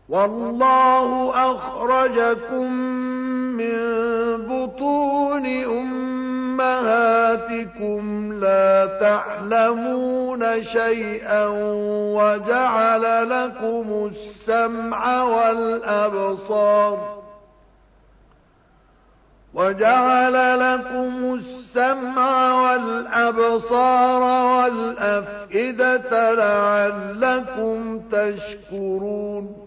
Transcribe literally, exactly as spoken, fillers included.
والله أخرجكم من بطون أمهاتكم لا تعلمون شيئا وجعل لكم السمع والأبصار وجعل لكم السمع والأبصار والأفئدة لعلكم تشكرون